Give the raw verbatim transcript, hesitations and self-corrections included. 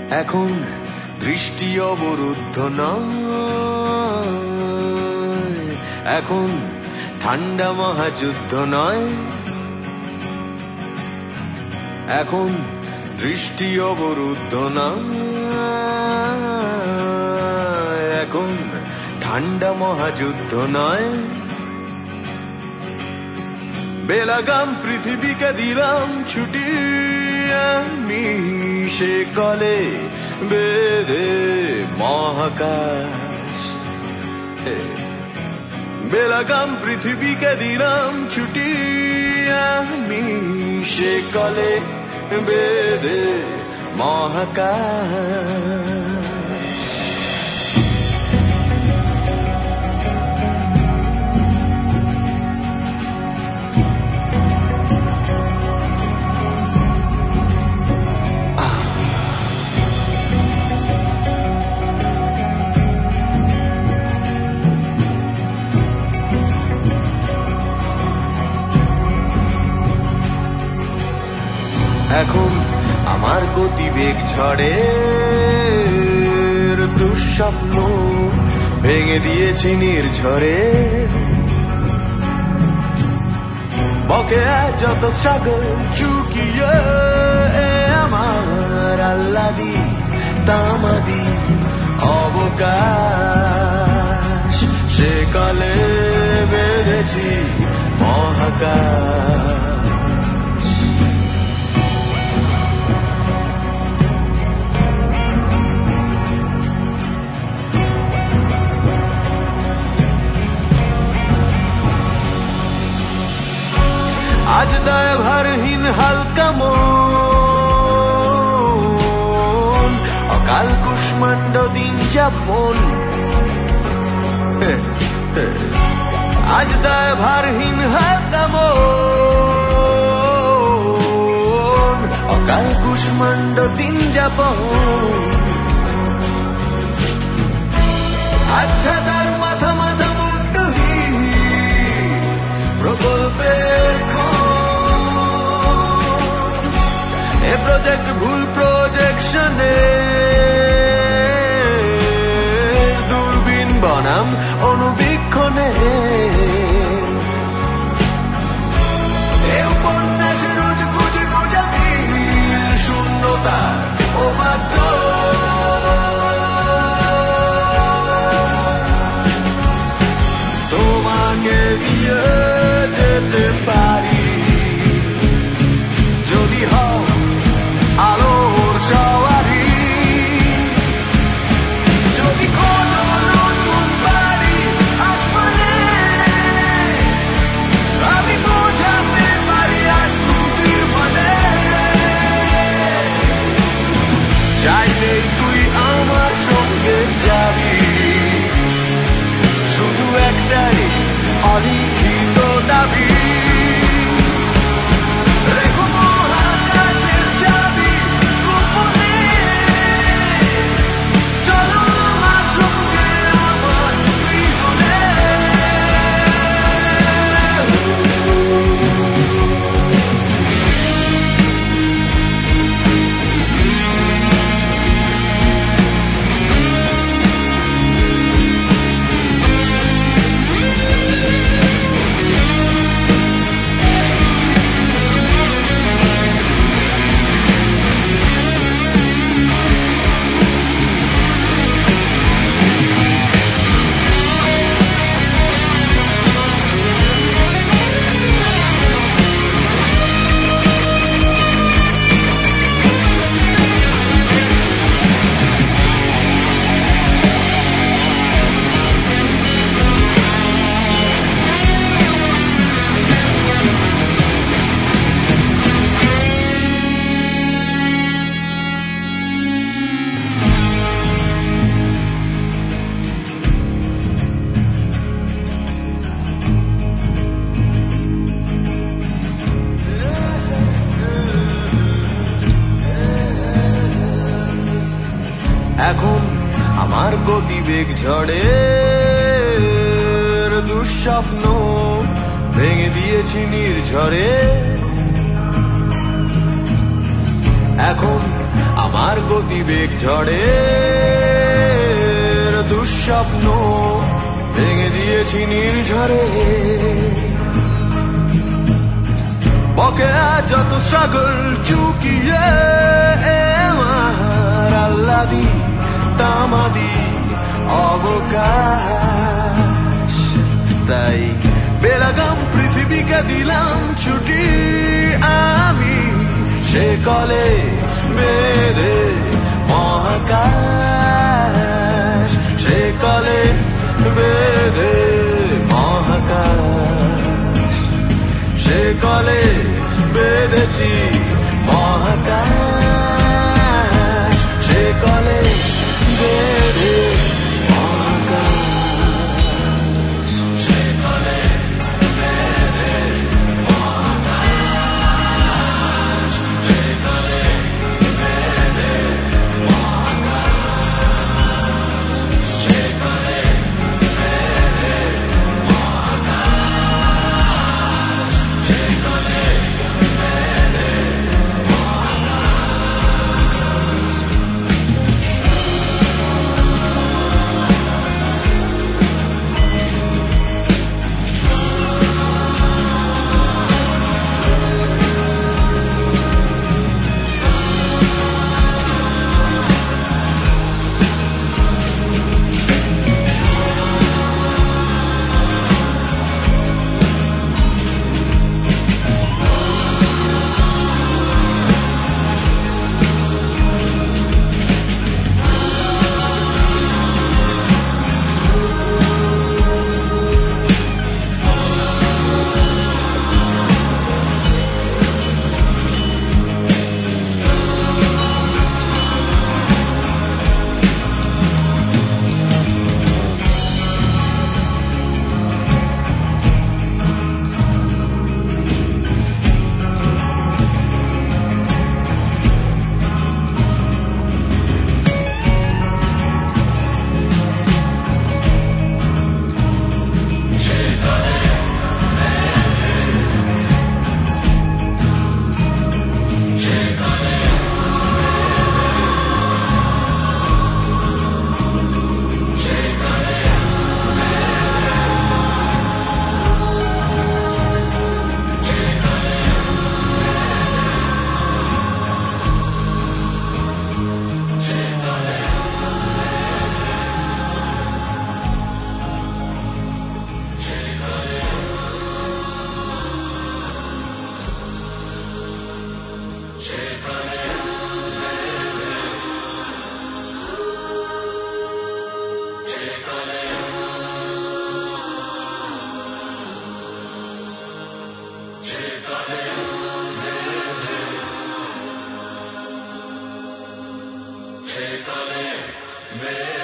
এখন দৃষ্টি অবরুদ্ধ নয়, এখন ঠান্ডা মহাযুদ্ধ নয়, এখন দৃষ্টি অবরুদ্ধ নয়, এখন ঠান্ডা মহাযুদ্ধ নয়। বেলাগাম পৃথিবীকে দিলাম ছুটি, আমি সে কলে বেঁধে মহাকাশ। বেলাগাম পৃথিবীকে দিলাম ছুটি, আমি সে কলে বেঁধে মহাকাশ। এখন আমার গতিবেগ ঝড়ে দুঃস্বপ্ন ভেঙে দিয়েছি নির্ঝরে। বকে যত সাগর চুকিয়ে আমার আল্লাদি তামাদি অবকাশ, সে কালে বেঁধেছি মহাকাশ। আজ দায়ভারহীন হালকা মন, অকাল কুষ্মাণ্ড দিন যাপন। আজ দায়ভারহীন হালকা মন, অকাল কুষ্মাণ্ড দিন যাপন। আচ্ছা তার মাথা মাথা মুন্ডহীন প্রকল্পের প্রজেক্ট ভুল প্রজেকশনে দূরবীন বনাম অনুবীক্ষণে। এ উপন্যাসের রোজ গুজে গুজামি শূন্যতা ও মাত্র তোমাকে নিয়ে যেতে পারি যদি হও আলোর সওয়ারি, যদি খোঁজো নতুন বাড়ি আসমানে, আমি বোঝাতে পারি আজ খুবির মনে। চাইলেই তুই আমার সঙ্গে যাবি, শুধু একটাই অলিখিত দাবি। এখন আমার গতিবেগ ঝড়ে দুঃস্বপ্ন ভেঙে দিয়েছি নির্ঝরে। এখন আমার আর গতিবেগ ঝড়ে দুঃস্বপ্ন ভেঙে দিয়েছি নির্ঝরে বকেয়া যত স্ট্রাগল চুকিয়ে আমার আল্লাদি তামাদি অবকাশ তাই বেলাগাম পৃথিবীকে দিলাম ছুটি আমি সে কলে বেঁধে মহাকাশ সে কলে বেঁধে মহাকাশ সে কলে বেঁধেছি মহাকাশ সে কলে বেঁধে মহাকাশ সে কলে বেঁধে মহাকাশ সে কলে বেঁধে মহাকাশ সে কলে বেঁধে মহাকাশ সে কলে বেঁধে Take a